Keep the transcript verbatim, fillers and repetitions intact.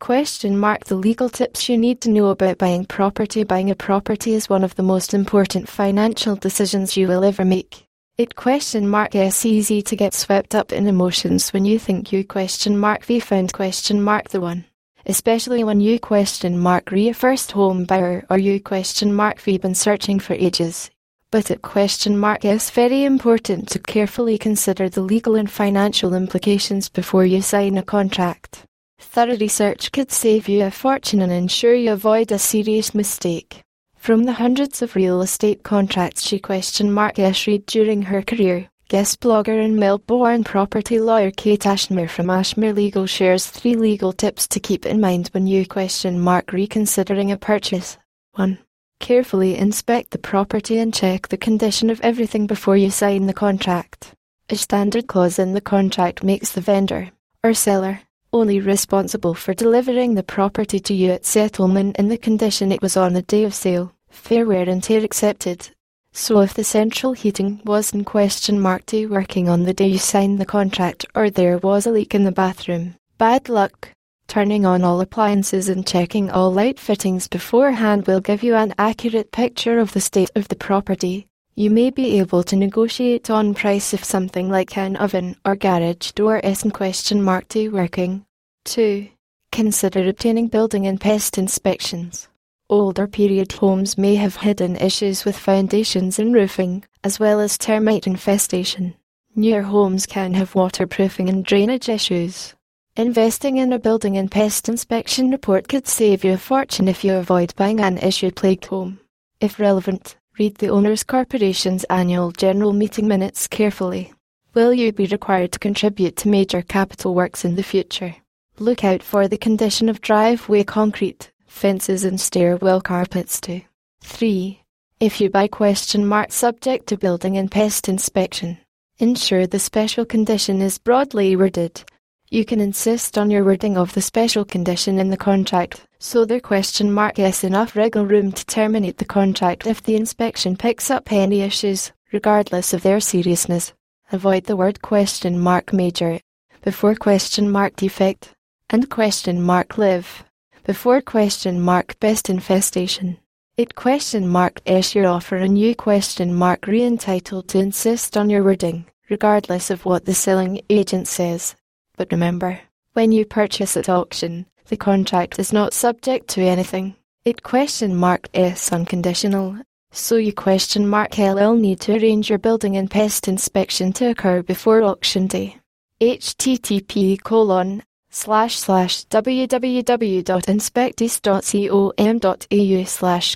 question mark the legal tips you need to know about buying property. Buying a property is one of the most important financial decisions you will ever make. It question mark is easy to get swept up in emotions when you think you question mark v found question mark the one. Especially when you question mark re a first home buyer or you question mark v been searching for ages. But it question mark is very important to carefully consider the legal and financial implications before you sign a contract. Thorough research could save you a fortune and ensure you avoid a serious mistake. From the hundreds of real estate contracts she question mark is read during her career, guest blogger and Melbourne property lawyer Kate Ashmere from Ashmere Legal shares three legal tips to keep in mind when you question mark reconsidering a purchase. one. Carefully inspect the property and check the condition of everything before you sign the contract. A standard clause in the contract makes the vendor, or seller, only responsible for delivering the property to you at settlement in the condition it was on the day of sale, fair wear and tear accepted. So if the central heating was in question mark two working on the day you signed the contract or there was a leak in the bathroom, bad luck. Turning on all appliances and checking all light fittings beforehand will give you an accurate picture of the state of the property. You may be able to negotiate on price if something like an oven or garage door is in question mark two working. two. Consider obtaining building and pest inspections. Older period homes may have hidden issues with foundations and roofing, as well as termite infestation. Newer homes can have waterproofing and drainage issues. Investing in a building and pest inspection report could save you a fortune if you avoid buying an issue-plagued home. If relevant, read the Owners Corporation's annual general meeting minutes carefully. Will you be required to contribute to major capital works in the future? Look out for the condition of driveway concrete, fences and stairwell carpets too. three. If you buy question mark subject to building and pest inspection, ensure the special condition is broadly worded. You can insist on your wording of the special condition in the contract, so there question mark is enough wriggle room to terminate the contract if the inspection picks up any issues, regardless of their seriousness. Avoid the word question mark major before question mark defect, and question mark live before question mark pest infestation. It question mark is your offer and you question mark re-entitled to insist on your wording, regardless of what the selling agent says. But remember, when you purchase at auction, the contract is not subject to anything. It question mark is unconditional, so you question mark L L need to arrange your building and pest inspection to occur before auction day. http colon slash slash www.inspectis.com.au slash